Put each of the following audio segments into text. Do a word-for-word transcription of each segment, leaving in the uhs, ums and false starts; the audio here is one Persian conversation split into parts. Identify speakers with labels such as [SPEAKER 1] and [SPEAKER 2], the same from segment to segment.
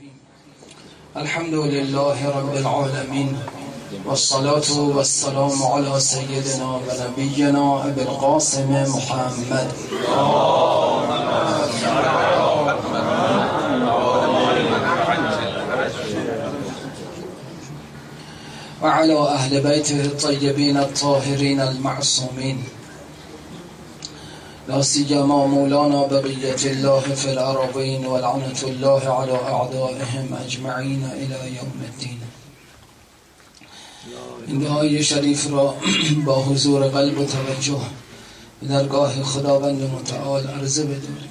[SPEAKER 1] الحمد لله رب العالمين، والصلاة والسلام على سيدنا ونبينا أبي القاسم محمد وعلى أهل بيته الطيبين الطاهرين المعصومين، لا سيما مولانا بقية الله في الأرضين، ولعنة الله على أعدائهم أجمعين إلى يوم الدين. این دعای شریف را با حضور قلب و توجه به درگاه خداوند متعال عرضه بداریم.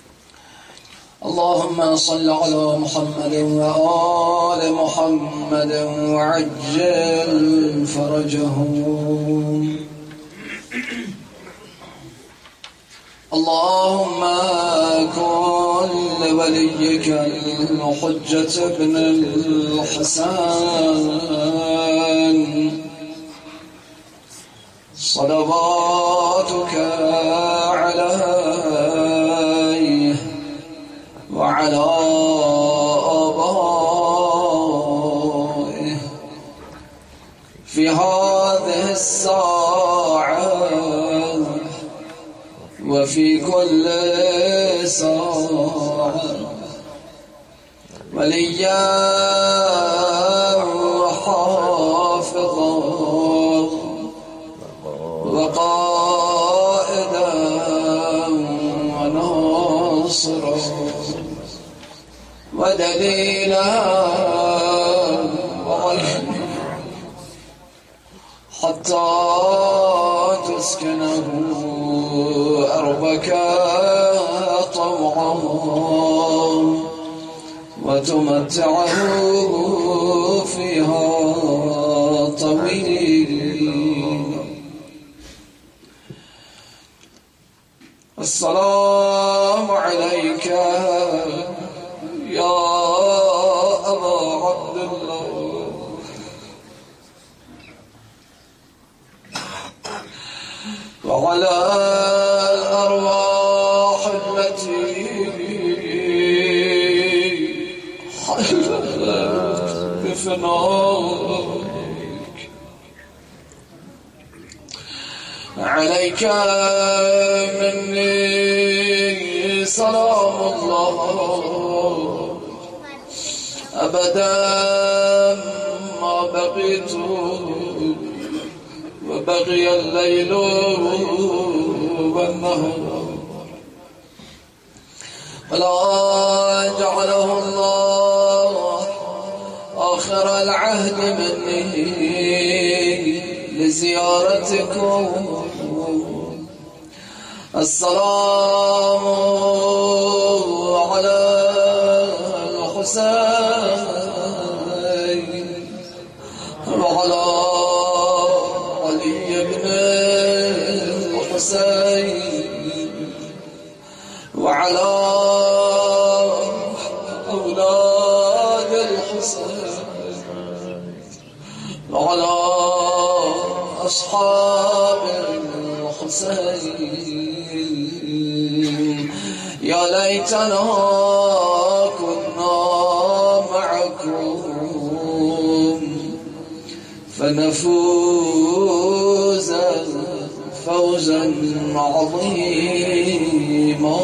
[SPEAKER 1] اللهم صل على محمد و آل محمد وعجل فرجهم. اللهم كن لوليك الحجة بن الحسن صلواتك عليه وعلى آبائه في هذه الساعة وفي كل ساعة وليا وحافظا وقائدا وناصرا ودليلا وعينا حتى تسكنه أرضك طوعا وتمتعه فيها طويلا. السلام عليك يا أبا عبد الله وعلى الأرواح التي حلت بفنائك. عليك مني سلام الله أبدا ما بقيت وبقي الليل والنهار، ولا جعله الله آخر العهد مني لزيارتكم. السلام على الحسين وعلى علي بن الحسين وعلى أولاد الحسين وعلى أصحاب الحسين. يا ليتنا كنا معكم فنفوز فوزا عظيما.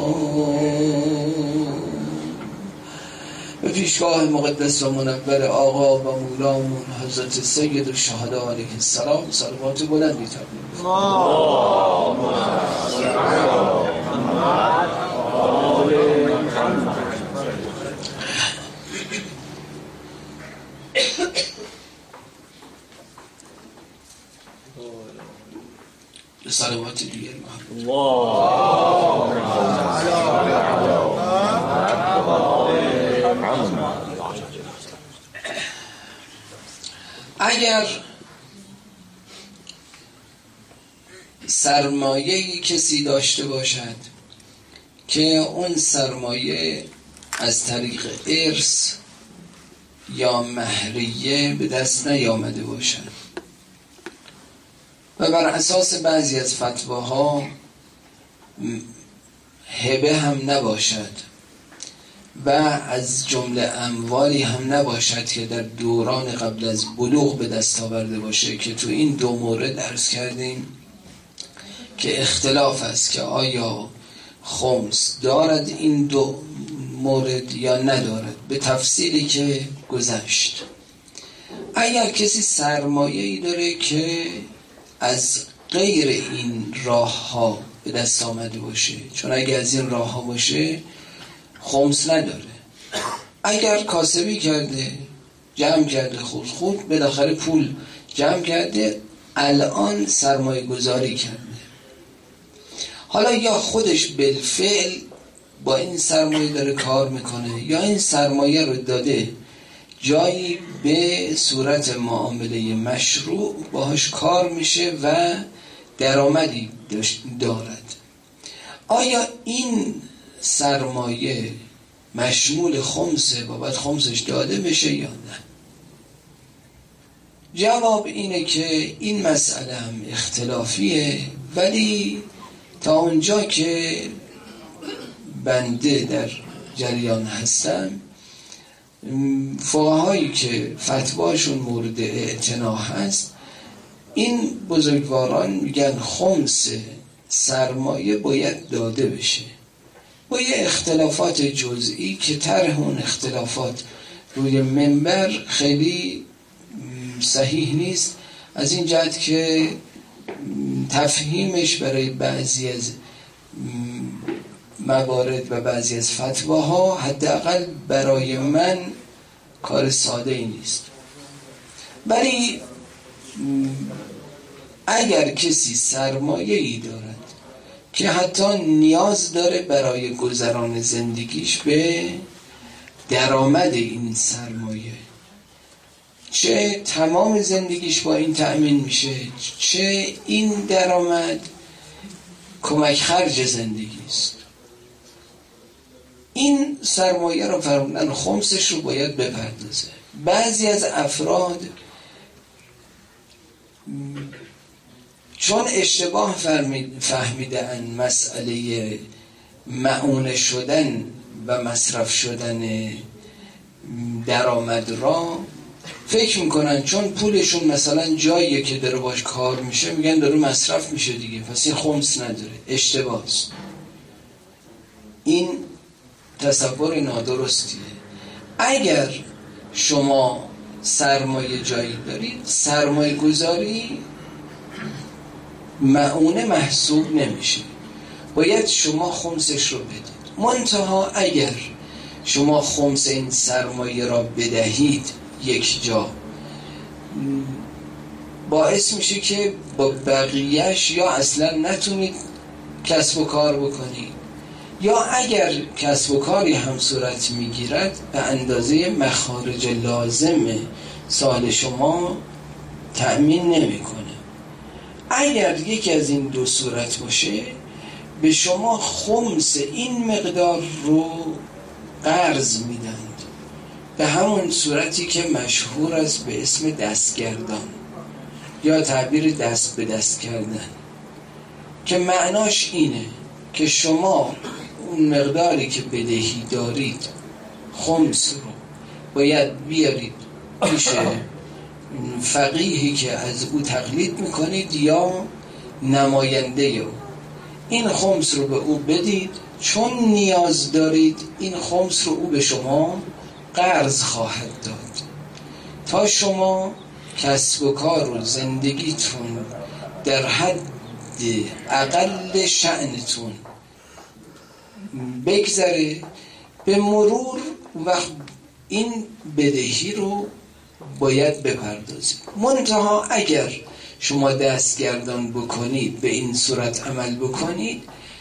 [SPEAKER 1] به پیشگاه مقدس و منور آقا و مولامون حضرت سید الشهدا علیه السلام صلوات بلندی تقدیم. صلوات دیگر اگر سرمایه‌ای کسی داشته باشد که اون سرمایه از طریق ارث یا مهریه به دست نیامده باشد و بر اساس بعضی از فتواها هبه هم نباشد و از جمله اموالی هم نباشد که در دوران قبل از بلوغ به دست آورده باشه، که تو این دو مورد عرض کردیم که اختلاف است که آیا خمس دارد این دو مورد یا ندارد، به تفصیلی که گذشت. اگر کسی سرمایه‌ای داره که از غیر این راه ها به دست آمده باشه، چون اگر از این راه ها باشه خمس نداره. اگر کاسبی کرده، جمع کرده، خود خود بالاخره پول جمع کرده، الان سرمایه گذاری کرده، حالا یا خودش بالفعل با این سرمایه داره کار میکنه یا این سرمایه رو داده جایی به صورت معامله مشروع باهاش کار میشه و درآمدی دارد. آیا این سرمایه مشمول خمسه و باید خمسش داده بشه یا نه؟ جواب اینه که این مسئله هم اختلافیه، ولی تا اونجا که بنده در جریان هستم، فقهایی که فتواشون مورد اعتنا هست، این بزرگواران میگن خمس سرمایه باید داده بشه، با یه اختلافات جزئی که طرح اون اختلافات روی منبر خیلی صحیح نیست، از این جهت که تفهیمش برای بعضی از موارد و بعضی از فتواها حداقل برای من کار ساده ای نیست. ولی اگر کسی سرمایه ای دارد که حتی نیاز داره برای گذران زندگیش به درآمد این سرمایه، چه تمام زندگیش با این تأمین میشه، چه این درآمد کمک خرج زندگی است، این سرمایه رو فرمودن خمسش رو باید بپردازه. بعضی از افراد چون اشتباه فهمیدن مسئله معونه شدن و مصرف شدن درآمد را، فکر میکنن چون پولشون مثلا جاییه که داره باش کار میشه، میگن داره مصرف میشه دیگه، پس این خمس نداره. اشتباه است. این تصور نادرستیه. اگر شما سرمایه جایی دارید، سرمایه گذاری معونه محسوب نمیشه، باید شما خمسش رو بدید. منتها اگر شما خمس این سرمایه را بدهید یک جا، باعث میشه که با بقیهش یا اصلا نتونید کسب و کار بکنید، یا اگر کسب و کاری هم صورت میگیرد به اندازه مخارج لازم سال شما تأمین نمیکنه. اگر یکی از این دو صورت باشه، به شما خمس این مقدار رو قرض میدند، به همون صورتی که مشهور است به اسم دستگردان یا تعبیر دست به دست کردن، که معناش اینه که شما اون مقداری که بدهی دارید خمس رو باید بیارید پیش فقیهی که از او تقلید میکنید یا نماینده او، این خمس رو به او بدید، چون نیاز دارید این خمس رو او به شما قرض خواهد داد تا شما کسب و کار و زندگیتون در حد اقل شأنتون بگذره. به مرور وقت این بدهی رو باید بپردازید. منتها اگر شما دستگردان بکنید، به این صورت عمل بکنید،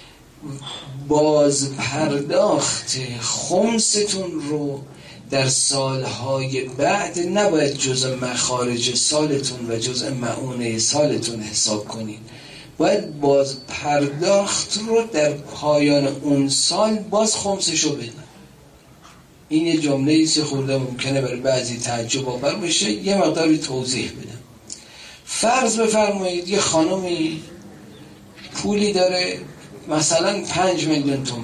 [SPEAKER 1] باز پرداخت خمستون رو در سالهای بعد نباید جزء مخارج سالتون و جزء معونه سالتون حساب کنید، باید باز پرداخت رو در پایان اون سال باز خمسشو بدید. این یه جمله ایست خورده ممکنه برای بعضی تعجب آور بشه، یه مقداری توضیح بدم. فرض بفرمایید یه خانمی پولی داره مثلا پنج میلیون تومان،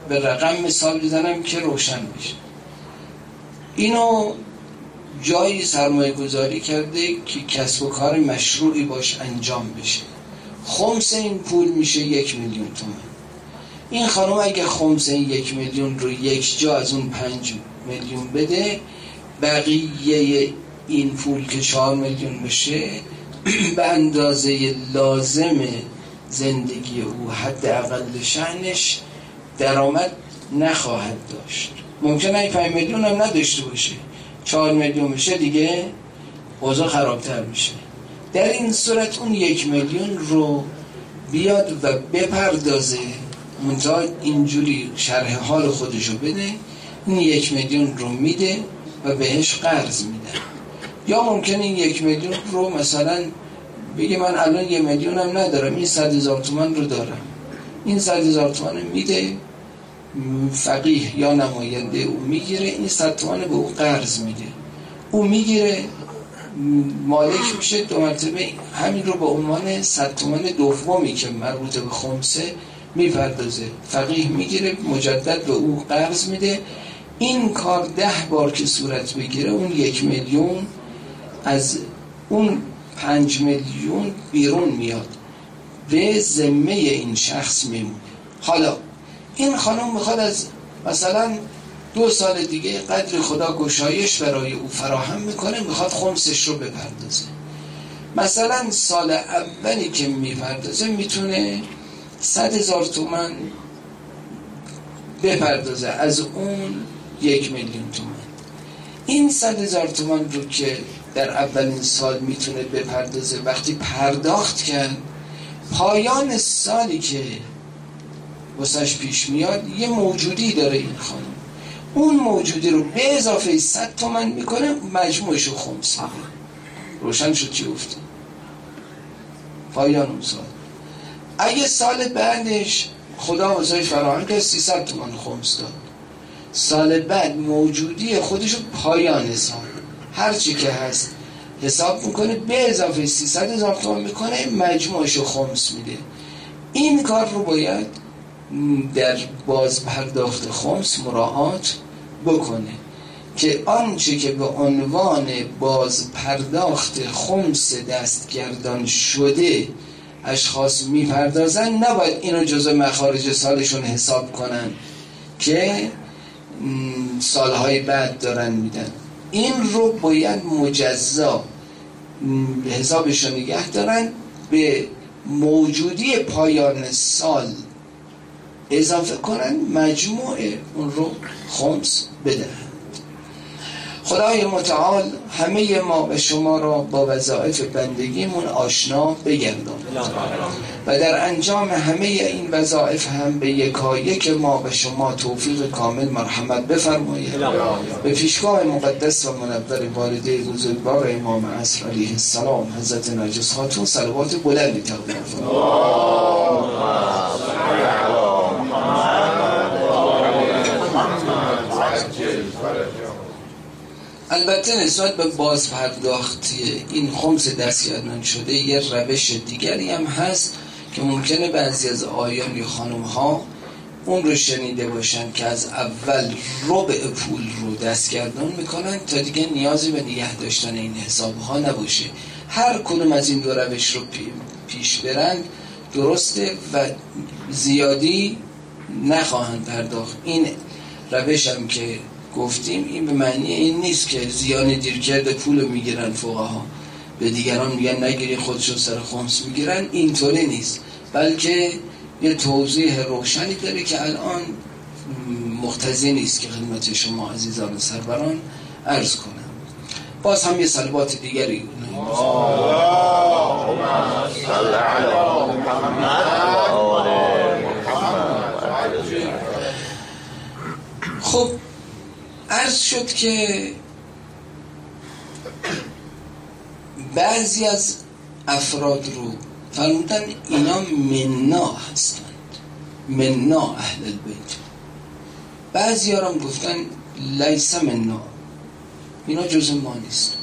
[SPEAKER 1] به رقم مثال بزنم که روشن بشه. اینو جایی سرمایه گذاری کرده که کسب و کار مشروعی باش انجام بشه. خمس این پول میشه یک میلیون تومان. این خانم اگه خمس این یک میلیون رو یک جا از اون پنج میلیون بده، بقیه این پول که چهار میلیون بشه به اندازه لازم زندگی او حد اقل شأنش درآمد نخواهد داشت. ممکنه این پنج میلیون هم نداشته باشه، چهار میلیون بشه دیگه اوضاع خرابتر میشه. در این صورت اون یک میلیون رو بیاد و بپردازه، منتها اینجوری شرح حال خودشو بده، این یک میلیون رو میده و بهش قرض میده. یا ممکنه این یک میلیون رو مثلا بگه من الان یک میلیون هم ندارم، این صد هزار تومان رو دارم، این صد هزار تومان میده، فقیه یا نماینده او میگیره، این صد تومان به او قرض میده، او میگیره مالک میشه دو مرتبه همین رو به عنوان صد تومان دومی که مربوط به خمسه میپردازه. فقیه میگیره مجدد به او قرض میده. این کار ده بار که صورت بگیره، اون یک میلیون از اون پنج میلیون بیرون میاد، به ذمه این شخص میمونه. حالا این خانم میخواد از مثلا دو سال دیگه قدر خدا گشایش برای او فراهم میکنه، میخواد خمسش رو بپردازه. مثلا سال اولی که میپردازه میتونه صد هزار تومان بپردازه از اون یک میلیون تومان. این صد هزار تومان رو که در اولین سال میتونه بپردازه، وقتی پرداخت کرد، پایان سالی که واسش پیش میاد یه موجودی داره این خانم، اون موجودی رو به اضافه صد تومان میکنه، مجموعش رو خمس میده. روشن شد چی گفته؟ پایان اون سال. اگه سال بعدش خدا واسش فراهم کرد سیصد تومان خمس داد، سال بعد موجودی خودش رو پایان سال هرچی که هست حساب میکنه، به اضافه سیصد هزار تومان میکنه، مجموعش رو خمس میده. این کار رو باید در باز پرداخت خمس مراعات بکنه که آنچه که به عنوان باز پرداخت خمس دستگردان شده اشخاص میپردازن، نباید اینو جزء مخارج سالشون حساب کنن که سالهای بعد دارن میدن. این رو باید مجزا حسابشون نگه دارن، به موجودی پایان سال اضافه کنن، مجموع اون رو خمس بدهند. خدای متعال همه ما و شما را با وظایف بندگیمون آشنا بگرداند و در انجام همه این وظایف هم به یکایک ما و شما توفیق کامل مرحمت بفرمایید. به پیشگاه مقدس و منور والده بزرگوار امام عصر علیه السلام حضرت نرگس خاتون صلوات بلندی تقدیم فرمایید. البته نسبت به باز پرداختی این خمس دستگردان شده یه روش دیگری هم هست که ممکنه بعضی از آیان یا خانم ها اون رو شنیده باشن که از اول ربع پول رو دستگردان میکنن تا دیگه نیازی به نگه داشتن این حساب ها نباشه. هر کدوم از این دو روش رو پیش برن درسته و زیادی نخواهند پرداخت. این روش هم که گفتیم این به معنی این نیست که زیان دیرکرد پول میگیرن فقها، به دیگران میگن نگیری خودشون سر خمس میگیرن، اینطوری نیست، بلکه یه توضیح روشنی داره که الان مقتضی نیست که خدمت شما عزیزان سروران عرض کنم. باز هم یه صلوات دیگری
[SPEAKER 2] اللهم صل علی محمد.
[SPEAKER 1] خب عرض شد که بعضی از افراد رو فرمودن اینا مننا هستند، مننا اهل البیت. بعضی ها هم گفتن لیس مننا، اینا جز ما نیست.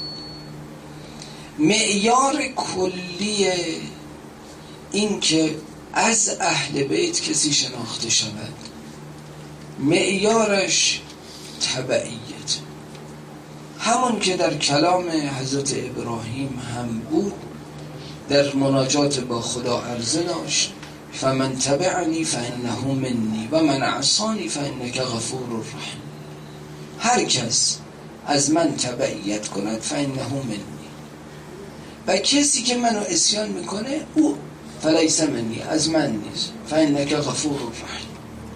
[SPEAKER 1] معیار کلی این که از اهل بیت کسی شناخته شود معیارش تبعیت، همون که در کلام حضرت ابراهیم هم بود، در مناجات با خدا عرضه داشت فمن تبعنی فانه منی و من عصانی فانک غفور رحیم. هر کس از من تبعیت کند فانه منی، و کسی که منو عصیان میکنه او فلیس منی، از من نیست، فانک غفور رحیم.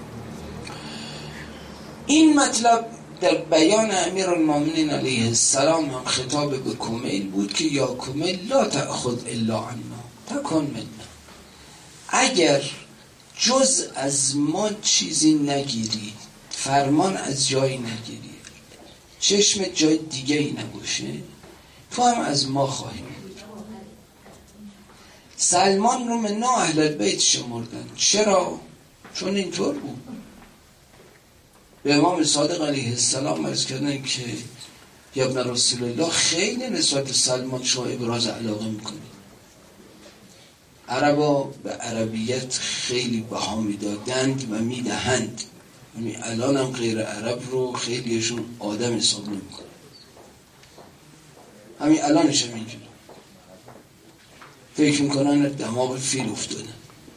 [SPEAKER 1] این مطلب در بیان امیرالمومنین علیه السلام هم خطاب به کمیل بود که یا کمیل لا تأخذ الا عنا تکن منا، اگر جز از ما چیزی نگیری، فرمان از جایی نگیری، چشم جای دیگه ای نباشه، تو هم از ما خواهی بود. سلمان رو من اهل البیت شمردن. چرا؟ چون اینطور بود. به امام صادق علیه السلام عرض کردن که یا ابن رسول الله خیلی نسبت به سلمان شما ابراز علاقه میکنید. عربا به عربیت خیلی بها میدادند و میدهند. همین الان هم غیر عرب رو خیلیشون آدم حساب نمیکنه. همین الانش هم اینجوری فکر میکنن دماغ فیل افتاده.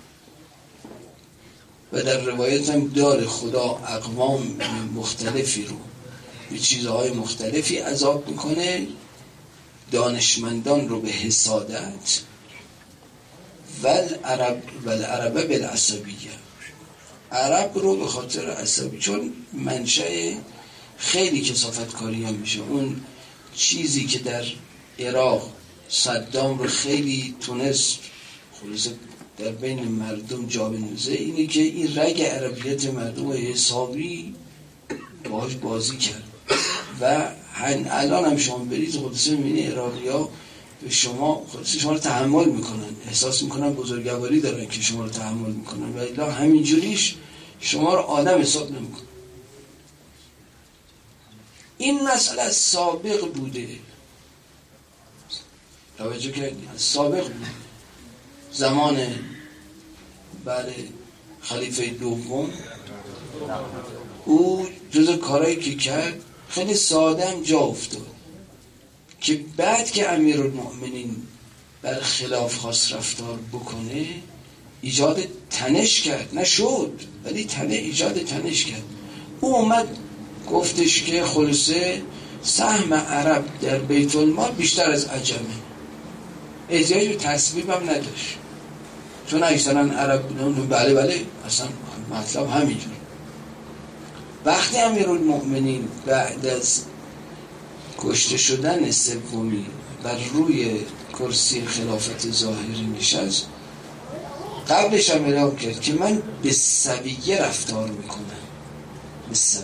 [SPEAKER 1] و در روایت هم داره خدا اقوام مختلفی رو به چیزهای مختلفی عذاب میکنه، دانشمندان رو به حسادت و العرب و العربه بالعصبیه، عرب رو به خاطر عصبی، چون منشأ خیلی کثافت کاری هم میشه. اون چیزی که در عراق صدام رو خیلی تونست خلاصه در بین مردم جا بندازه، اینه که این رگ عربیت مردم رو حسابی باهاش بازی کرد. و الان هم شما برید خلاصه میبینی عراقی ها به شما خلاصه شما رو تحمل میکنن، احساس میکنن بزرگواری دارن که شما رو تحمل میکنن، و الا همینجوریش شما رو آدم حساب نمیکنن. این مسئله سابق بوده، توجه کردید؟ سابق بوده. زمان بعد خلیفه دوم او جز کارهایی که کرد خیلی ساده هم جا افتاد که بعد که امیرالمؤمنین بر خلاف خواست رفتار بکنه ایجاد تنش کرد، نشد ولی تنه ایجاد تنش کرد. او اومد گفتش که خلاصه سهم عرب در بیت المال بیشتر از عجمه، احتیاج به تصویب هم نداشت چون اکثرا عرب بودن. بله بله اصلا مطلب همینجور. وقتی امیرالمؤمنین بعد از کشته شدن سومی بر روی کرسی خلافت ظاهری نشست، قبلش هم اعلام کرد که من به سویه رفتار میکنم. به سویه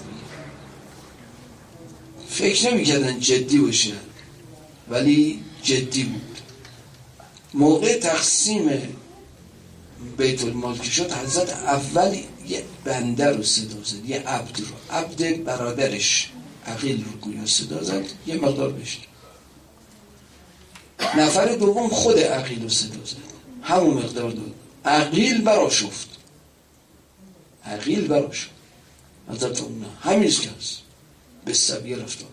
[SPEAKER 1] فکر نمیکردن جدی باشه ولی جدی بود. موقع تقسیم بیت المال که شد حضرت اول یه بنده رو صدا زد، یه عبد رو، عبد برادرش عقیل رو گویا صدا زد، یه مقدار بشت. نفر دوم خود عقیل رو صدا زد، همون مقدار داد. عقیل برا شفت، عقیل برا شفت. حضرت اون همیز که هست به سویه رفتار،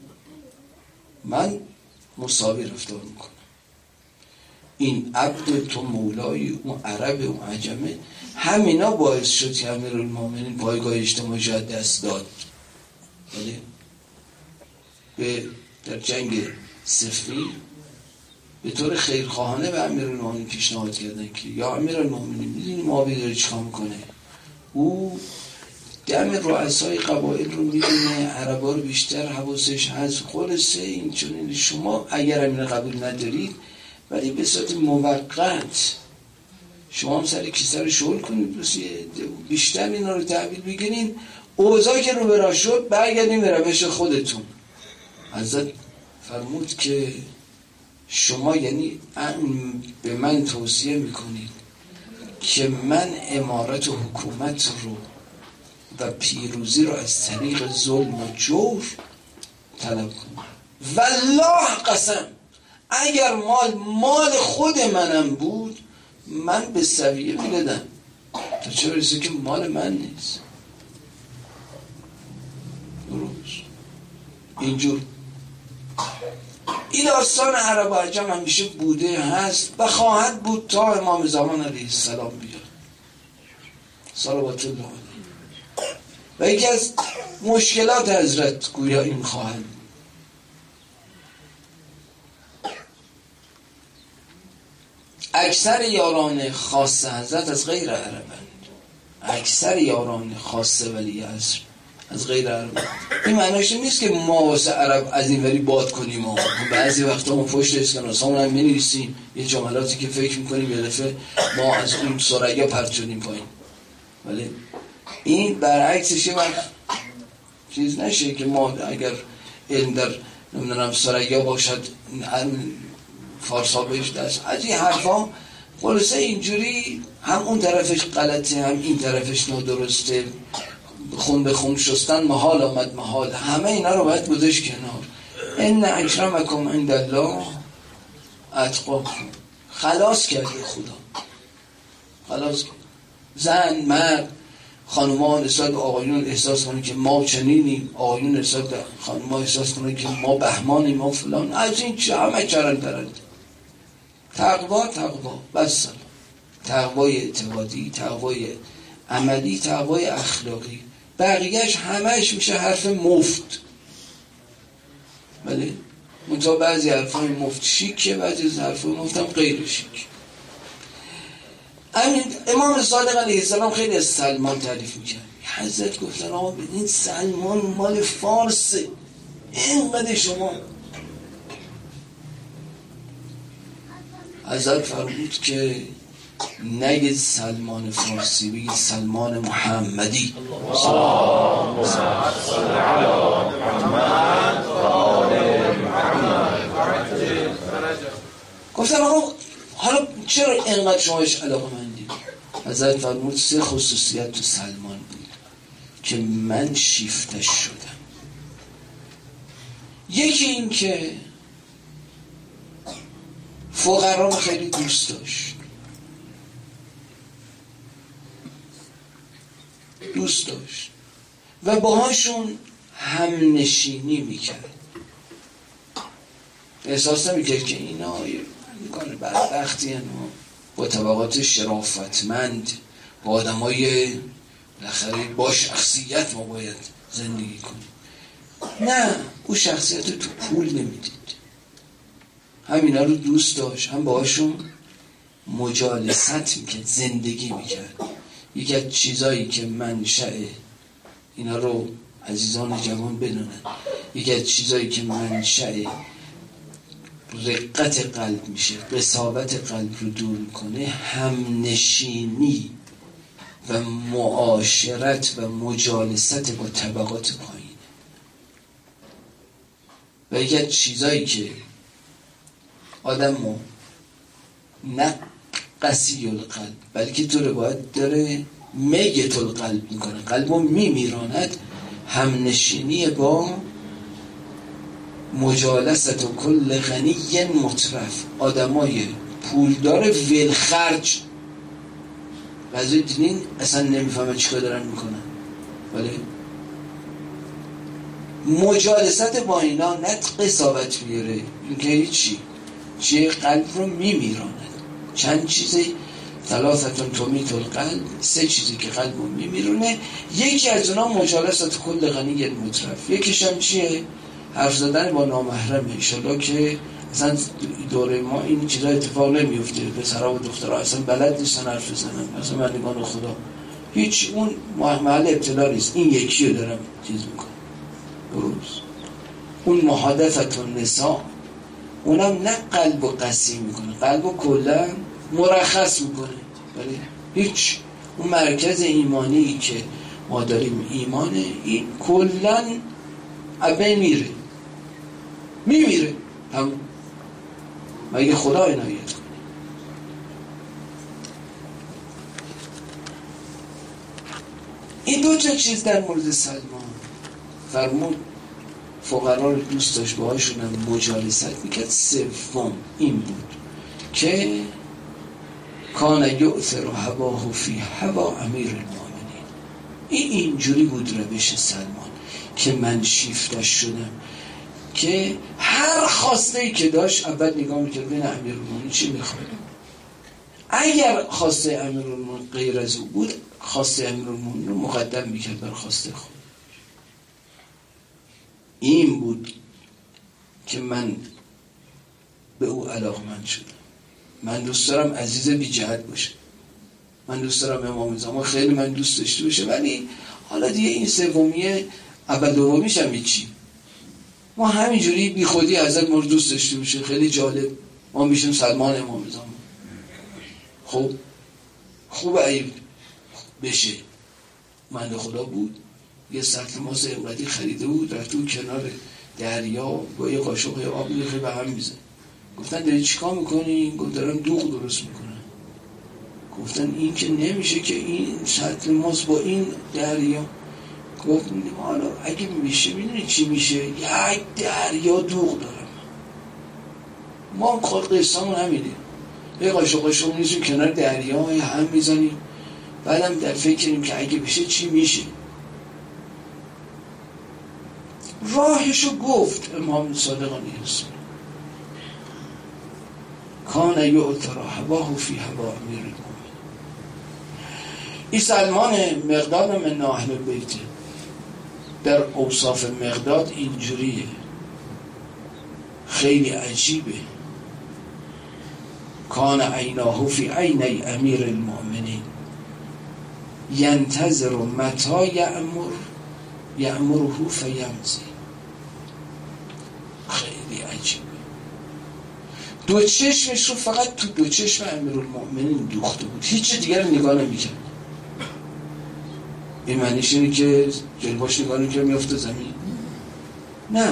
[SPEAKER 1] من مساوی رفتار میکنم. این عبد تو مولای اون عرب اون عجمه، همینا باعث شد که امیرالمومنین پایگاه اجتماعی جد دست داد. ولی به در جنگ صفین به طور خیرخواهانه به امیرالمومنین پیشنهاد کردن که یا امیرالمومنین میدونی معاویه داره چیکار میکنه، او دم رؤسای قبایل رو میدونه، عربا رو بیشتر حواسش هست، خلاصه این چون شما اگر همین قبول ندارید ولی به صورت موقت شما هم سر کیسه رو شغل کنید، بیشتر اینا رو تحویل بگیرین، اوضاع که رو برا شد برگردیم به روش خودتون. حضرت فرمود که شما یعنی به من توصیه میکنید که من امارت و حکومت رو و پیروزی رو از طریق ظلم و جور طلب کنم. والله قسم اگر مال مال خود منم بود من به سویه میدادم، تا چه برسه که مال من نیست. درست اینجور. این داستان عرب و عجم همیشه بوده هست و خواهد بود تا امام زمان علیه السلام بیاد صلوات الله علیه. و یکی از مشکلات حضرت گویا این خواهد بود. اکثر یاران خاص حضرت از غیر عربند. اکثر یاران خاص ولی عصر از غیر عرب. این معنیش نیست که ما واسه عرب از این وری باد کنیم. ما بعضی وقتا ما پشت اسکناسامون هم می‌نویسیم یه جملاتی که فکر می‌کنیم یه دفعه ما از اون ثریا پرت شدیم پایین. ولی این برعکسشه. وقت چیز نشه که ما اگر علم در نمیدونم ثریا باشد فارسا بهش دست از این حرفا خلاصه اینجوری هم اون طرفش غلطه هم این طرفش نادرسته. خون به خون شستن محال آمد محال. همه اینا رو باید گذاشت کنار. ان اکرمکم عند الله اتقاکم. خلاص کرده خدا. خلاص کرد. زن مرد خانوما نسبت به آقایون احساس کنن که ما چنینیم، آقایون نسبت به خانوما احساس کنن که ما بهمانیم ما فلان. از این چه همه چرند دارند. تقوا تقوا بس. تقوای اعتقادی، تقوای عملی، تقوای اخلاقی. بقیهش همهش میشه حرف مفت. بله منتها بعضی حرفای مفت شیکه، بعضی از حرفای مفت هم غیر شیک. همین امام صادق علیه السلام خیلی از سلمان تعریف میکرد. حضرت گفتن آقا ببین سلمان مال فارسه، اینقدر شما. حضرت فرمود که نگید سلمان فارسی، بگید سلمان محمدی.
[SPEAKER 2] اللهم صل علی محمد و آل محمد.
[SPEAKER 1] گفتم آقا حالا چرا اینقدر شمایش علاقه مندید؟ حضرت فرمود سه خصوصیت تو سلمان بود که من شیفتش شدم. یکی این که فقرا رو خیلی دوست داشت، دوست داشت و باهاشون هم نشینی میکرد. احساس نمیکرد که اینا میکنه بدبختی هنو با طبقات شرافتمند با آدم های بالاخره با شخصیت ما باید زندگی کنیم. نه، او شخصیت رو تو پول نمیدید. هم اینا رو دوست داشت، هم باهاشون مجالست میکرد، زندگی میکرد. یکی از چیزایی که منشأ اینا رو عزیزان جوان بدونن، یکی از چیزایی که منشأ رقت قلب میشه، قساوت قلب رو دور میکنه، هم نشینی و معاشرت و مجالست با طبقات پایین. و یکی از چیزایی که آدم رو نه قسی القلب بلکه تو رو باید داره میت القلب میکنه، قلب رو میمیراند، هم نشینی با مجالست و کل غنی مترف. آدمای پولدار ولخرج بعضی دینین اصلا نمیفهمن چیکار دارن میکنن، ولی مجالست با اینا نه قساوت میاره، اینکه هیچی چیه قلب رو میمیراند. چند چیزی ثلاثتون تمیت القلب، سه چیزی که قلب رو میمیرونه. یکی از اونا مجالست کل غنی مترف. یکیش هم چیه؟ حرف زدن با نامحرمه. انشالله که اصلا دوره ما این چیزا اتفاق نمیفته، پسرها و دخترها اصلا بلد نیستن حرف بزنن. اصلا مردگان خدا هیچ اون محل ابتلا نیست. این یکی رو دارم چیز میکنم درست. اون محادثتون نساء، اونم نه قلب و قسی میکنه، قلب و کلا مرخص میکنه، ولی هیچ اون مرکز ایمانی که ما داریم ایمانه، این کلا ابه میره میمیره هم مگه خدا عنایت کنه. این دو تا چیز در مورد سلمان فرمود فقرا رو دوست داشت، باهاشون هم مجالست میکرد. سوم این بود که کان یؤثر هواه فی هوا امیر المؤمنین. این اینجوری بود روش سلمان. که من شیفتش شدم، که هر خواسته ای که داشت اول نگاه میکرد بین امیرالمومنین چی میخواد. اگر خواسته امیرالمومنین غیر از او بود، خواسته امیرالمومنین رو مقدم میکرد بر خواسته خود. این بود که من به او علاقمند شدم. من دوست دارم عزیز بی جهت باشه، من دوست دارم امام زمان خیلی من دوست داشته باشه، ولی حالا دیگه این سومیه اول دومیش هم چی، ما همینجوری بی خودی ازت مورد دوست داشته باشه، خیلی جالب، ما میشیم سلمان امام زمان. خب خوب عیب بشه. بنده خدا بود یه سطل ماس امردی خریده بود، رفت تو کنار دریا با یه قاشق آب میخواه به هم میزن. گفتن داری چیکار میکنی؟ گفت دارم دوغ درست میکنم. گفتن این که نمیشه که این سطل ماس با این دریا. گفت حالا اگه میشه میدونی چی میشه؟ یک دریا دوغ دارم. ما هم خود قصه‌مون همینه، یه قاشق قاشق میزنیم کنار دریا هم میزنیم، بعدم در فکر کنیم که اگه بشه چی میشه. راهشو گفت امام صادق علیه السلام، کان یؤتر هواه فی هوا امیر المؤمنین. این سلمان مقداد من اهل بیت در اوصاف مقداد اینجوریه، خیلی عجیبه. کان عیناه فی عینی امیر المؤمنین ینتظر متی یأمر یأمره فیمضی. خیلی عجیبه. دو چشمش رو فقط تو دو چشم امیرالمؤمنین دوخته بود، هیچ دیگر رو نگاه نمی‌کرد. این معنیش اینه که جلوش نگاه نمی‌کرد میافته زمین؟ نه.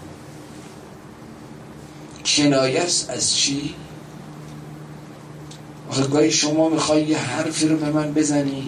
[SPEAKER 1] کنایه است از چی؟ آخه گاهی شما میخوای یه حرفی رو به من بزنی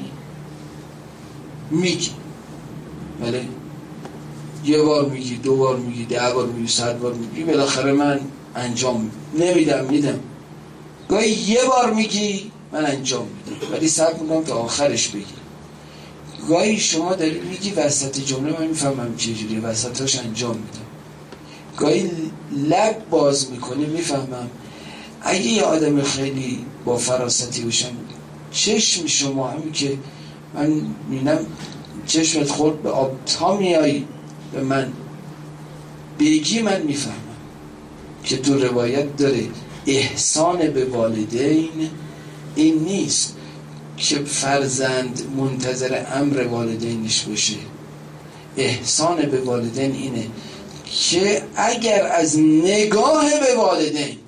[SPEAKER 1] میگی، بله یه بار میگی، دو بار میگی، ده بار میگی، صد بار میگی، بالاخره من انجام نمیدم میدم. گاهی یه بار میگی من انجام میدم ولی صبر میکنم تا آخرش بگی. گاهی شما داری میگی وسط جمله من میفهمم چجوریه، وسطش انجام میدم. گاهی لب باز میکنی میفهمم. اگه یه آدم خیلی با فراستی باشم، چشم شما همین که من میبینم چشمت خورد به آب تا میایی به من بگی، من میفهمم که تو روایت داره احسان به والدین این نیست که فرزند منتظر امر والدینش باشه. احسان به والدین اینه که اگر از نگاه به والدین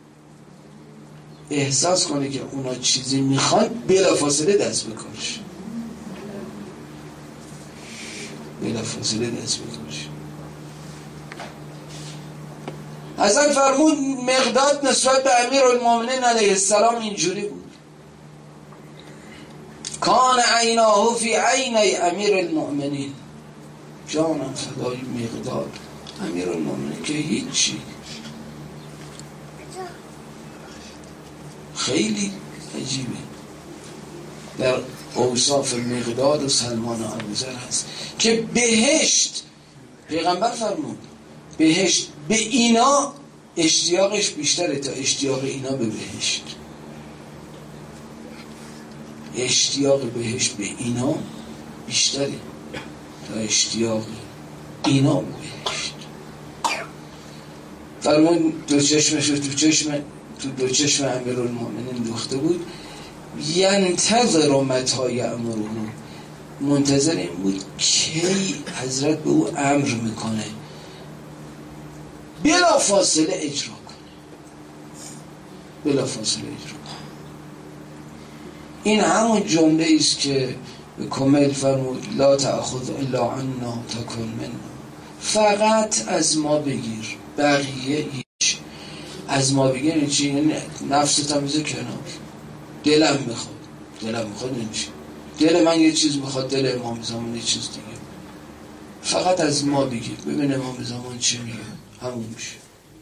[SPEAKER 1] احساس کنه که اونا چیزی میخوان، بلافاصله دست بکارش، بلافاصله دست بکارش. حضرت فرمود مقداد نسبت به امیرالمؤمنین علیه السلام اینجوری بود، کان عیناه فی عینی امیرالمؤمنین. جانم فدای مقداد، امیرالمؤمنین که هیچی. خیلی عجیبه در اوصاف مقداد و سلمان ابوذر هست که بهشت، پیغمبر فرمود بهشت به اینا اشتیاقش بیشتره تا اشتیاق اینا به بهشت. اشتیاق بهشت به اینا بیشتره تا اشتیاق اینا به بهشت. فرمود دو چشمش رو تو چشم تو دو چشم امیرالمؤمنین دوخته بود. ینتظر متی یأمره، منتظر این بود کی حضرت به او امر میکنه بلا فاصله اجرا کنه، بلا فاصله اجرا کنه. این همون جمله است که به کمیل فرمود لا تأخذ الا عنا تکن منا. فقط از ما بگیر، بقیه هیچ. از ما بگیر چی؟ یعنی نفست هم میزه کنار. دلم میخواد، دلم میخواد نمیشه. دل من یه چیز میخواد، دل امام زمان یه چیز دیگه. فقط از ما بگیر، ببین امام زمان چی میگه، همون میشه.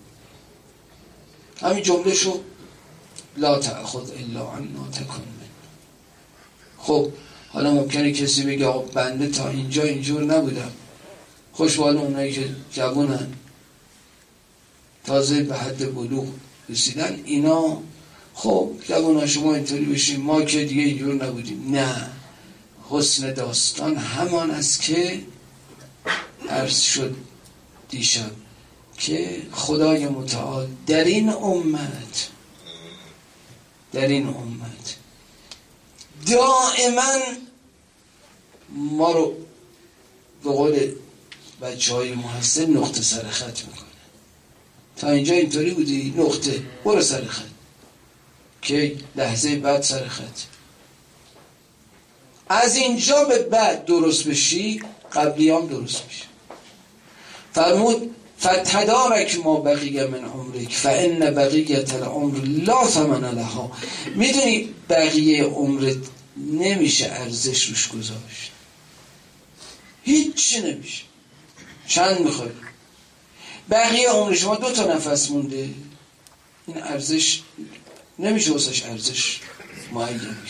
[SPEAKER 1] همین جمله شو لا تأخذ الا عنا تکن من. خب حالا ممکنه کسی بگه آقا بنده تا اینجا اینجور نبودم، خوشبال اونایی که جوونن تازه به حد بلوغ رسیدن، اینا خب جوونا شما اینطوری بشیم، ما که دیگه اینجور نبودیم. نه، حسن داستان همان است که عرض شد دیشب که خدای متعال در این امت در این امت دائما ما رو به قول بچه های محسن نقطه سر خط میکنه. تا اینجا اینطوری بودی، نقطه، برو سر خط، که لحظه بعد سر خط. از اینجا به بعد درست بشی، قبلی هم درست میشه. فرمود فتدارک ما بقیه من عمرک فان بقیت العمر لا ثمن لها. میدونی بقیه عمرت نمیشه ارزش روش گذاشت، هیچی نمیشه. چند میخوای؟ بقیه عمر شما دو تا نفس مونده، این ارزش نمیشه واسش ارزش معین کرد.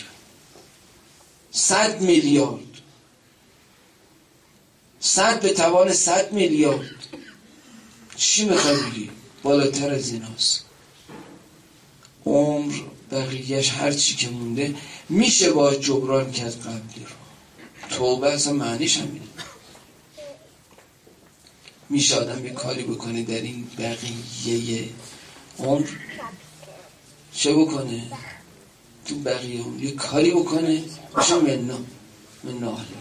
[SPEAKER 1] صد میلیارد، صد به توان صد میلیارد، چی میخوای بگی؟ بالاتر از این هست. عمر بقیهش هر چی که مونده میشه با جبران کرد قبلی رو. توبه اصلا معنیش همینه. میشه آدم یه کاری بکنه در این بقیه عمر، چه بکنه؟ تو بقیه عمر یه کاری بکنه میشه مننا مننا اهلا.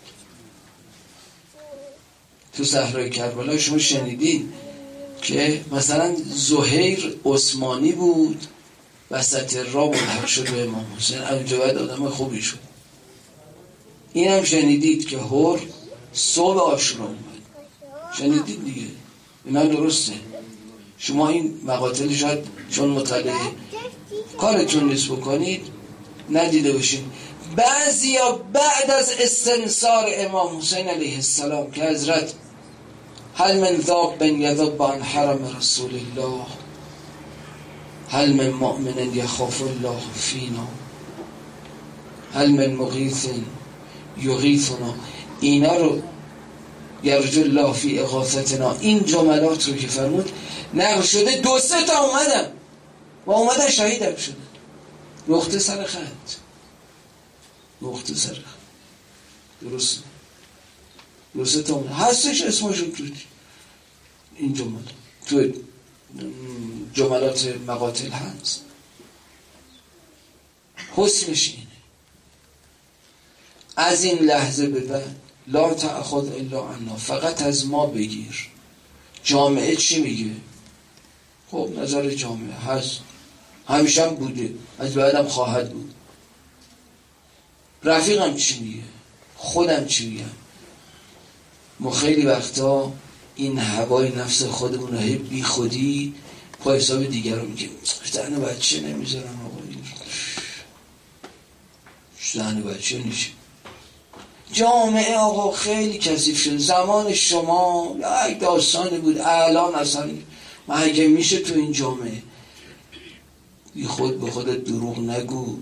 [SPEAKER 1] تو صحرای کربلا شما شنیدین که مثلا زهیر عثمانی بود، وسط راه ملحق شد به امام حسین، اونجا باید آدم خوبی شد. این هم شنیدید که هر صبح عاشورا اومد، شنیدید دیگه. اینا درسته. شما این مقاتل شاید چون مطالعه کارتون نیست بکنید ندیده باشین. بعضیا بعد از استنصار امام حسین علیه السلام که حضرت هل من ذاب بن یذب عن حرم رسول الله هل من مؤمن یخاف الله فینا هل من مغیث یغیثنا، اینا رو یرجو الله فی اغاثتنا، این جملات رو که فرمود نقل شده. دو سه تا اومدن و اومدن شهیدم شدن. نقطه سر خط، نقطه سر خط. درسته دو سه تا اومدن هستش اسمشون تو این جملات، تو جملات مقاتل هست. حسنش اینه از این لحظه به بعد لا تأخذ الا عنا، فقط از ما بگیر. جامعه چی میگه؟ خب نظر جامعه هست، همیشه هم بوده، از بعدم خواهد بود. رفیقم چی میگه؟ خودم چی میگم؟ ما خیلی وقتا این هوای نفس خودمون رو هی بی خودی پا حساب دیگر رو میگیم. زن و بچه نمیذارم آقا، زن و بچه نیشه. جامعه آقا خیلی کثیف شد. زمان شما یک داستانی بود، الان اصلا مگه میشه تو این جامعه بی خود به خودت دروغ نگو.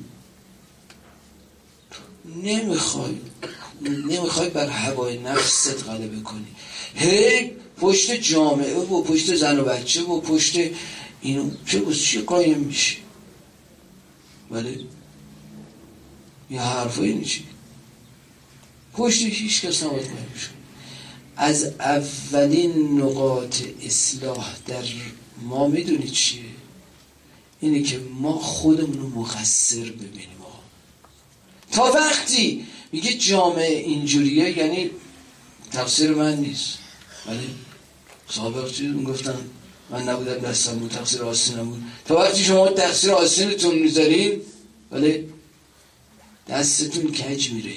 [SPEAKER 1] نمیخوای نمیخوای بر هوای نفست غلبه کنی، هی پشت جامعه و پشت زن و بچه و پشت اینو چه بس چی قایم میشه. ولی یه حرفایی نیچی پشت هیچ کس نباید قایم میشه. از اولین نقاط اصلاح در ما میدونید چیه؟ اینه که ما خودمون رو مقصر ببینیم. تا وقتی میگه جامعه اینجوریه، یعنی تفسیر من نیست، ولی سابق چیزون گفتن من نبودم دستم بود، تقصیر آستینم بود. تا وقتی شما تقصیر آستینتون میذارین ولی دستتون کج میره.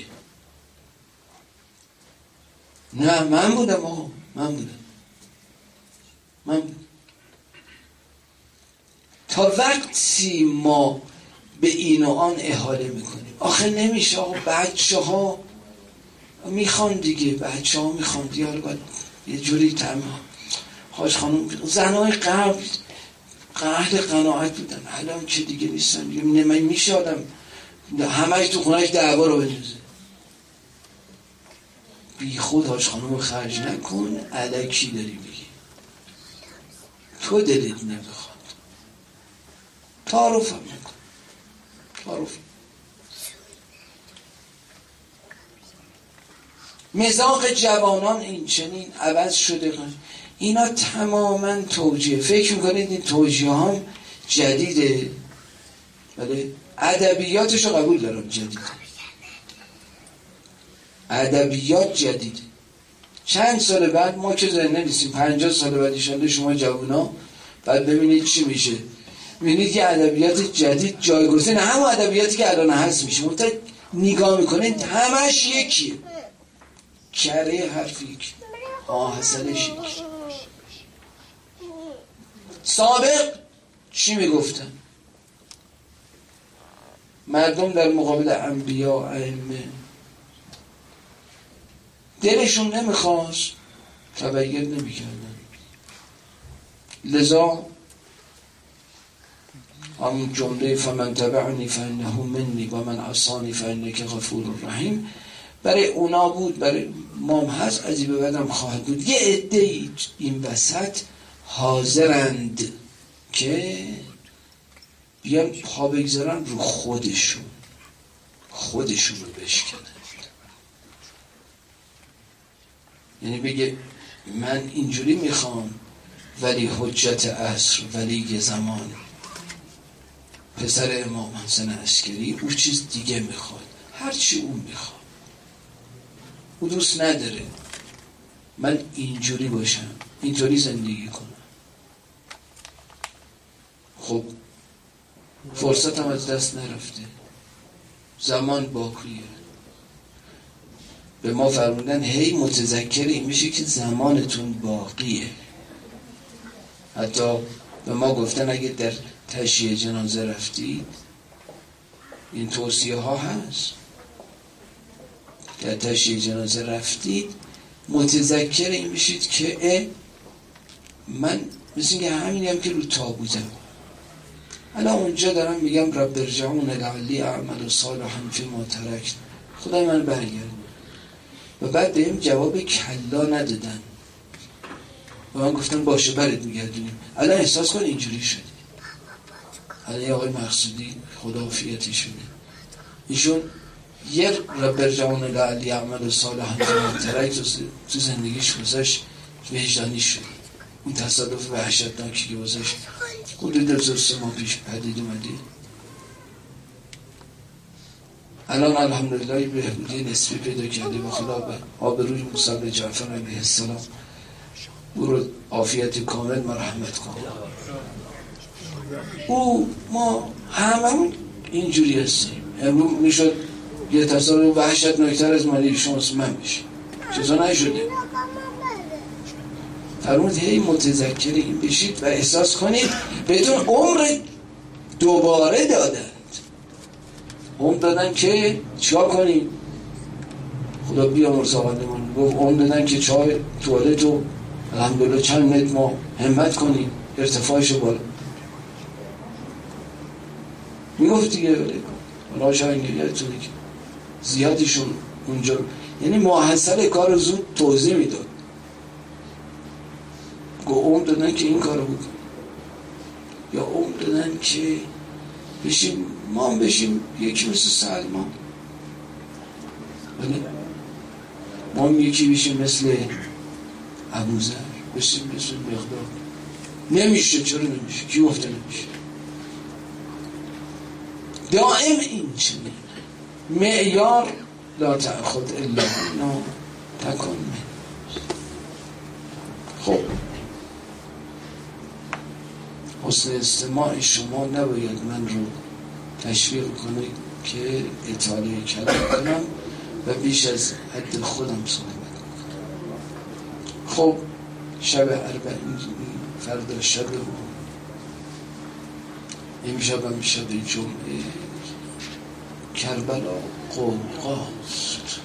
[SPEAKER 1] نه من بودم آقا، من بودم من بودم. تا وقتی ما به این و آن احاله میکنیم، آخه نمیشه آقا، بچه ها میخوان دیگه، بچه ها میخوان دیگه، باید یه جوری تمام. حاج خانم زنهای قبل اهل قناعت بودن، الان که دیگه نیستن دیگه. نمی میشه آدم همش تو خونهش دعوا رو بندازه. بی خود حاج خانم خرج نکن، الکی داری بگی، تو دلت نمیخواد، تعارف هم نکن، تعارف. مزاق جوانان این چنین عوض شده، اینا تماما توجیه. فکر میکنید این توجیه هم جدیده؟ بله، ادبیاتشو قبول دارم جدیده، ادبیات جدیده. چند سال بعد ما که زنده نیستیم، پنجاه سال بعد ایشالله شما جوونا بعد ببینید چی میشه، ببینید که ادبیات جدید جایگزین همون ادبیاتی که الان هست میشه. منتها نگاه میکنید همش یکیه، کره حرف یک، آهسلش یک. سابق چی میگفتن؟ مردم در مقابل انبیا، ائمه دلشون نمیخواست، تبعیت نمیکردن. لذا همون جمله فمن تبعنی فانه منی و من عصانی فانک غفور رحیم برای اونا بود، برای ما هست، از این به بعدم خواهد بود. یه عده این وسط حاضرند که بیان پا بگذارن رو خودشون، خودشون رو بشکنن. یعنی بگه من اینجوری میخوام، ولی حجت عصر، ولی زمان، پسر امام حسن عسکری او چیز دیگه میخواد، هرچی اون میخواد، او دوست نداره من اینجوری باشم، اینطوری زندگی کنم. خب فرصت هم از دست نرفته، زمان باقیه. به ما فرمودن هی متذکر این میشه که زمانتون باقیه. حتی به ما گفتن اگه در تشییع جنازه رفتید، این توصیه ها هست، در تشییع جنازه رفتید متذکر این میشید که من مثل اینکه همینی هم که رو تابوتم الان اونجا دارم میگم رب ارجعون لعلی اعمل صالحا فیما ترکت، خدای من برگرد. و بعد بهم جواب کلا ندادن و من گفتم باشه برات میگردونیم. الان احساس کن اینجوری شده. الان یه آقای مقصودی خدا عافیتی شده، ایشون یه رب ارجعون لعلی اعمل صالحا فیما ترکت تو زندگیش گذاشت وجدانی شد. اون تصادف وحشتناکی که گذاشت حدود هزار سه ماه پیش پدید اومده، الان الحمدلله بهبودی نسبی پیدا کرده و خدا به آبروی موسی جعفر علیه السلام او رو عافیت کامل مرحمت کنه. او ما هممون اینجوری هستیم. امروز میشد یه تصادف وحشتناکتر از مالی شماست من بشه، چیزا نشده. فرمود هی متذکر این بشید و احساس کنید بهتون عمر دوباره دادند. عمر دادن که چیکار کنید؟ خدا بیامرز آقایمون گفت عمر دادن که چای توالت رو الحمدلله چند متر ما همت کنید ارتفاعش بالا. میگفت دیگه ولی حالا شاید یادتونه که زیادیشون اونجا، یعنی محصل کار رو زود توضیح میداد. عمر دادن که این کارو بکن، یا عمر دادن که بشیم ما هم بشیم یکی مثل سلمان، ولی ما هم یکی بشیم مثل ابوذر، بشیم مثل مقداد. نمیشه. چرا نمیشه؟ کی گفته نمیشه؟ دائم این چنین معیار لا تأخذ الا نه تکن من. خب حسن استماع شما نباید من رو تشویق کنه که اطاله کلام کنم و بیش از حد خودم صحبت کنم. خب شب اربعین فردا شب و امشب هم شب جمعه کربلا قوقاست،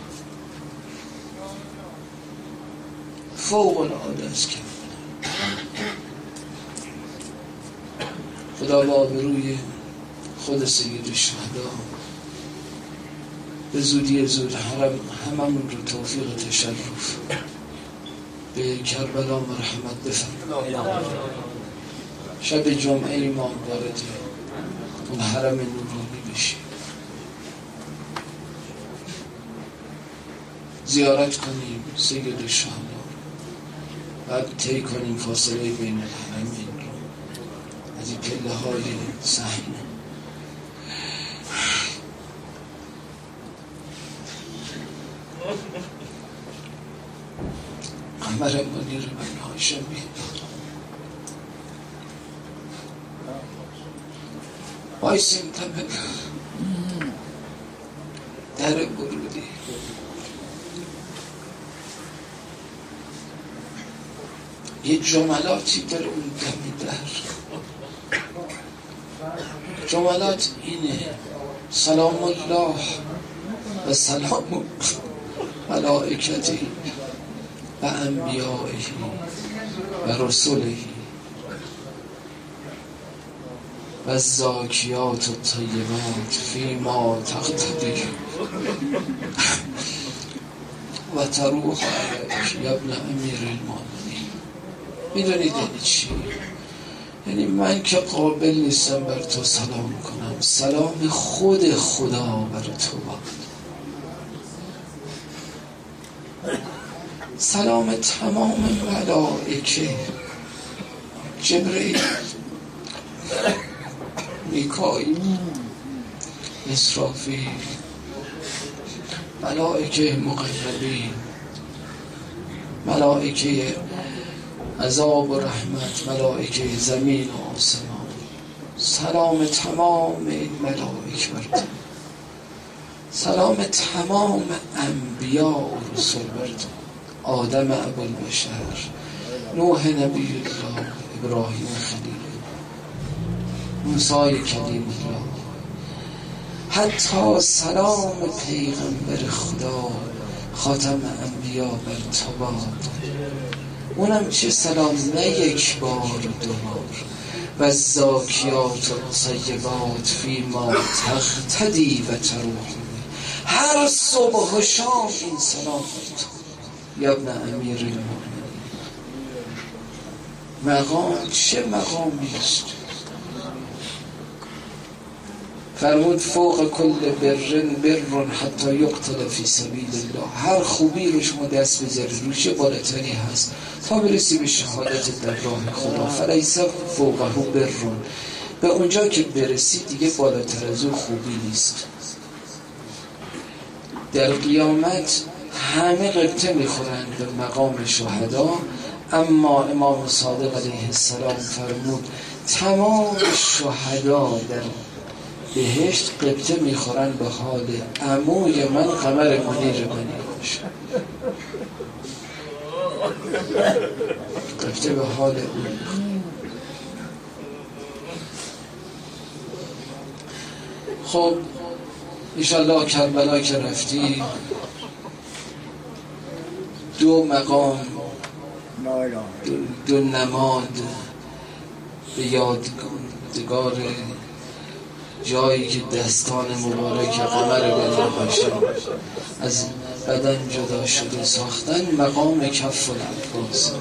[SPEAKER 1] فوق العاده است کربلا. خدا با آبروی خود سید الشهدا به زودی زود حرم هممون رو توفیق تشرف به کربلا مرحمت بفرمایید. شب جمعه امام وارد اون حرم نورانی بشیم، زیارت کنیم سید الشهدا، بعد طی کنیم فاصله بین الحرمین رو از این پله های صحنه. قمر منیر بن هاشمی وایسیم تبه در ورودی یه جملاتی در اون دمی در جملات اینه: سلام الله و سلام ملائکته و انبیائه و رسوله و الزاکیات الطیبات فیما تقتضی و تروح علیک یا ابن امیر المؤمنین. میدونید یعنی چی؟ یعنی من که قابل نیستم بر تو سلام کنم، سلام خود خدا بر تو باد. سلام تمام ملائکه، جبرئیل، میکائیل، اسرافیل، ملائکه مقربین، ملائکه عذاب و رحمت، ملائکه زمین و آسمان. سلام تمام این ملائکه بر تو، سلام تمام انبیا و رسول بر تو. آدم ابوالبشر، نوح نبی الله، ابراهیم خلیل، موسی کلیم الله، حتی سلام پیغمبر خدا خاتم انبیا بر تو باد. اونم چه سلام، نه یک بار دو بار. و الزاکیات الطیبات فیما تقتضی و تروح. هر صبح و شام این سلام بر تو یا ابن امیر المؤمنین. مقام چه مقامی است؟ فرمود فوق کل برن برن حتی یقتل فی سبیل الله. هر خوبی رو شما دست بذاری روش بالاتری هست تا برسی به شهادت در راه خدا. فلیس فوقه برن، به اونجا که برسی دیگه بالاتر از اون خوبی نیست. در قیامت همه قبطه میخورند به مقام شهدا، اما امام صادق علیه السلام فرمود تمام شهدا در بهشت قبطه میخورن به حال عموی من قمر منیر منی باشه. قبطه به حال اون. خب انشالله کربلا که رفتی دو مقام، دو, دو نماد به یادگار جایی که دستان مبارک قمر بنی هاشم از بدن جدا شده ساختن، مقام کف العباس.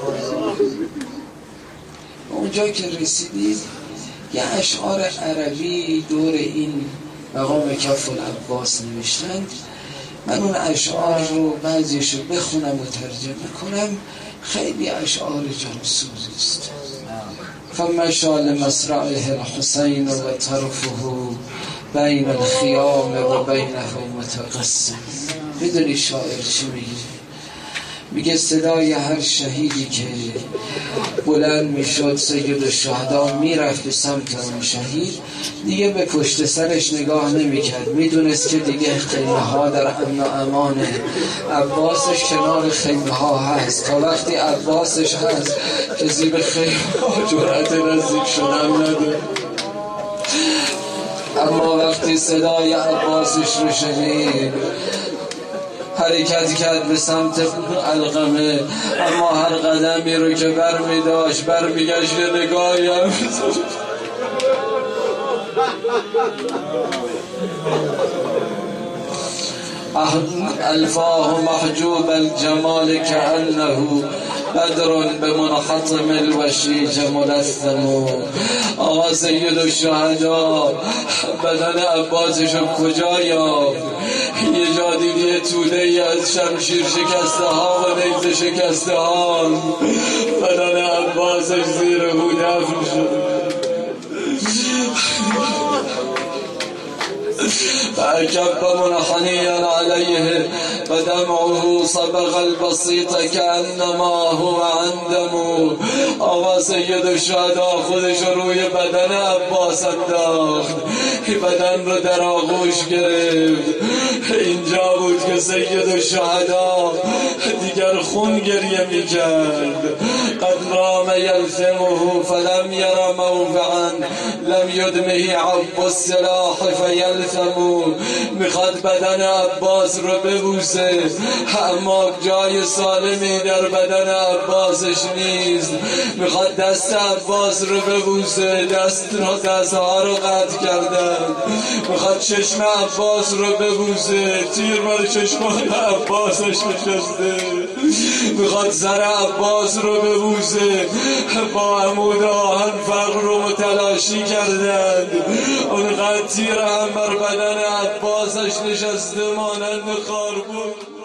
[SPEAKER 1] اونجا که رسیدید یه اشعار عربی دور این مقام کف العباس نوشتند. من اون اشعار رو بعضیش رو بخونم و ترجمه کنم. خیلی اشعار جانسوزی است. فمشال مسرعه الحسین و طرفه بین الخیام و بینه متقسم. میدونی شاعر چی میگه؟ میگه صدای هر شهیدی که بلند میشد سید الشهدا میرفت به سمت اون شهید، دیگه به پشت سرش نگاه نمیکرد. میدونست که دیگه خیمه ها در امن و امانه، عباسش کنار خیمه ها هست. تا وقتی عباسش هست کسی به خیمه ها جرأت نزدیک شدن نداره. اما وقتی صدای عباسش رو شنید حرکت کرد به سمت علقمه، اما هر قدمی رو که بر می داشت بر می گشت نگاهی هم الفاه محجوب الجمال كأنه بدر بمنحطم الوشیج ملثم. آقا سید الشهدا بدن عباسشو کجا یافت؟ یه جا دیدی توده ای از شمشیر شکسته ها و نیزه شکسته ها، بدن عباسش زیر او دفن شد. فأكب منحنيا عليه فدمعه صبغ البسيط كأنما هو عندم. آقا سید الشهدا خودش روی بدن عباس انداخت، بدن رو در آغوش گرفت. اینجا بود که سید الشهدا دیگر خون گریه می کرد. قد رام یلثمه فلم یر موقعا لم یدمه عب السلاح فیلثم. میخواد بدن عباس رو ببوسه، اما جای سالمی در بدن عباسش نیست. میخواد دست عباس رو ببوسه، دست دستها رو قطع کردن. میخواد چشم عباس رو ببوسه، تیر بر چشمان عباسش نشسته. میخواد سر عباس رو ببوسه، با عمود آهن فقر رو متلاشی کردن. اونقدر تیر هم بر بدن عباسش نشسته مانند خاربون.